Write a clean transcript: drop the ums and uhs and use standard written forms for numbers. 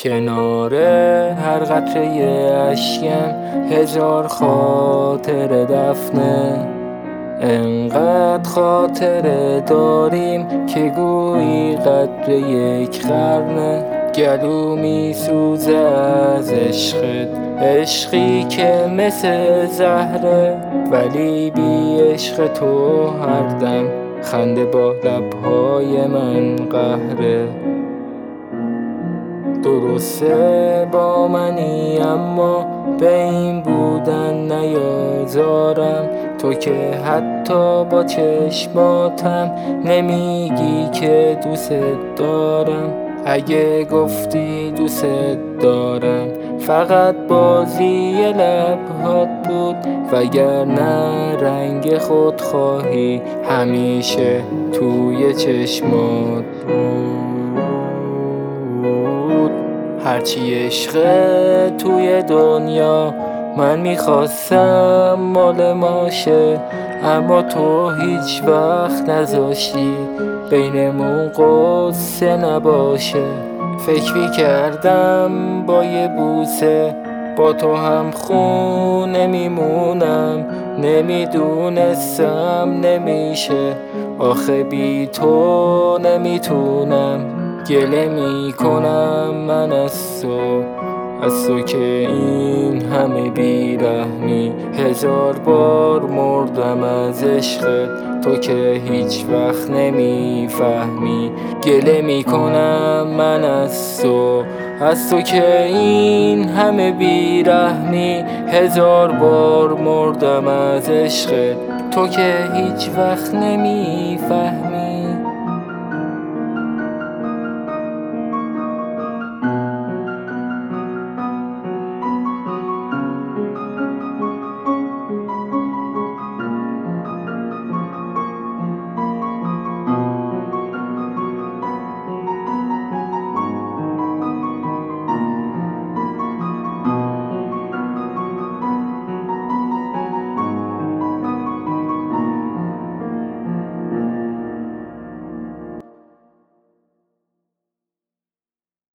کنار هر قطره اشکم هزار خاطر دفنه. انقدر خاطره داریم که گویی قدر یک قرنه. گلو می سوزه از عشقت، عشقی که مثل زهره، ولی بی عشق تو هر دم خنده با لبهای من قهره. درسته با منی اما به این بودن نیازارم. تو که حتی با چشماتم نمیگی که دوست دارم. اگه گفتی دوست دارم فقط بازی لبهات بود، وگرنه رنگ خودخواهی همیشه توی چشمات بود. هرچی عشقه توی دنیا من میخواستم مال ماشه، اما تو هیچ وقت نذاشتی بینمون قصه نباشه. فکر میکردم با یه بوسه با تو هم خونه میمونم، نمیدونستم نمیشه، آخه بی تو نمیتونم. گله میکنم من از تو که این همه بیرحمی. هزار بار مردم از عشقت، تو که هیچ وقت نمیفهمی. گله میکنم من از تو که این همه بیرحمی. هزار بار مردم از عشقت، تو که هیچ وقت نمیفهمی.